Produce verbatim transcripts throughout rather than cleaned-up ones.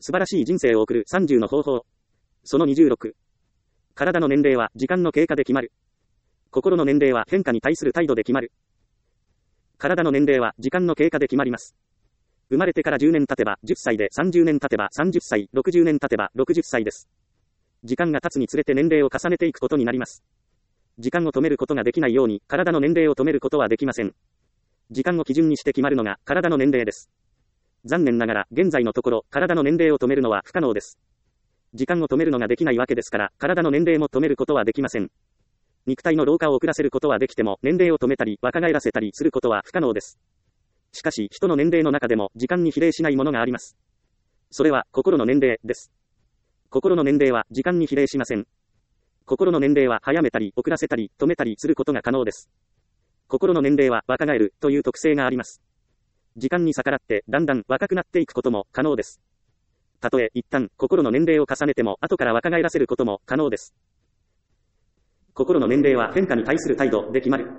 素晴らしい人生を送るさんじゅうの方法。そのにじゅうろく。体の年齢は時間の経過で決まる。心の年齢は変化に対する態度で決まる。体の年齢は時間の経過で決まります。生まれてからじゅうねん経てばじゅっさいで、さんじゅうねん経てばさんじゅっさい、ろくじゅうねん経てばろくじゅっさいです。時間が経つにつれて年齢を重ねていくことになります。時間を止めることができないように、体の年齢を止めることはできません。時間を基準にして決まるのが体の年齢です。残念ながら、現在のところ、体の年齢を止めるのは不可能です。時間を止めるのができないわけですから、体の年齢も止めることはできません。肉体の老化を遅らせることはできても、年齢を止めたり、若返らせたりすることは不可能です。しかし、人の年齢の中でも、時間に比例しないものがあります。それは、心の年齢です。心の年齢は、時間に比例しません。心の年齢は、早めたり、遅らせたり、止めたりすることが可能です。心の年齢は、若返る、という特性があります。時間に逆らって、だんだん若くなっていくことも可能です。たとえ、一旦、心の年齢を重ねても、後から若返らせることも可能です。心の年齢は変化に対する態度で決まる。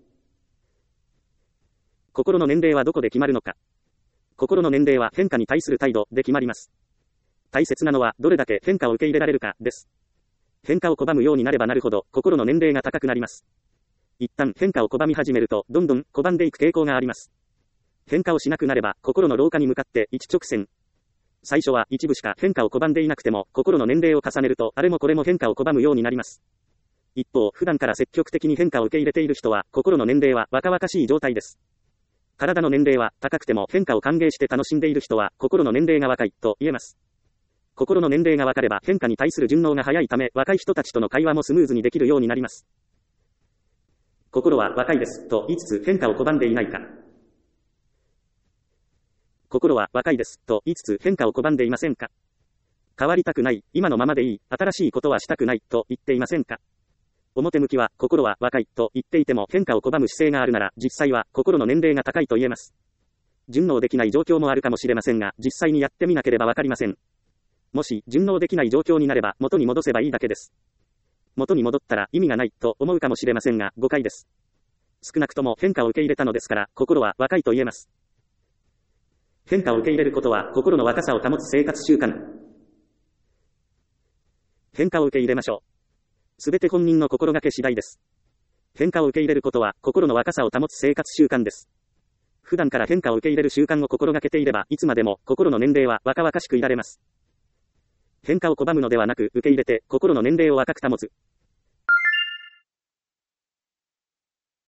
心の年齢はどこで決まるのか。心の年齢は変化に対する態度で決まります。大切なのは、どれだけ変化を受け入れられるかです。変化を拒むようになればなるほど、心の年齢が高くなります。一旦変化を拒み始めると、どんどん拒んでいく傾向があります。変化をしなくなれば、心の老化に向かって一直線。最初は一部しか変化を拒んでいなくても、心の年齢を重ねると、あれもこれも変化を拒むようになります。一方、普段から積極的に変化を受け入れている人は、心の年齢は若々しい状態です。体の年齢は高くても変化を歓迎して楽しんでいる人は、心の年齢が若いと言えます。心の年齢が分かれば変化に対する順応が早いため、若い人たちとの会話もスムーズにできるようになります。心は若いですと言いつつ変化を拒んでいないか。心は若いですと言いつつ変化を拒んでいませんか。変わりたくない、今のままでいい、新しいことはしたくないと言っていませんか。表向きは心は若いと言っていても変化を拒む姿勢があるなら、実際は心の年齢が高いと言えます。順応できない状況もあるかもしれませんが、実際にやってみなければわかりません。もし順応できない状況になれば元に戻せばいいだけです。元に戻ったら意味がないと思うかもしれませんが、誤解です。少なくとも変化を受け入れたのですから、心は若いと言えます。変化を受け入れることは心の若さを保つ生活習慣。変化を受け入れましょう。すべて本人の心がけ次第です。変化を受け入れることは心の若さを保つ生活習慣です。普段から変化を受け入れる習慣を心がけていれば、いつまでも心の年齢は若々しくいられます。変化を拒むのではなく、受け入れて心の年齢を若く保つ。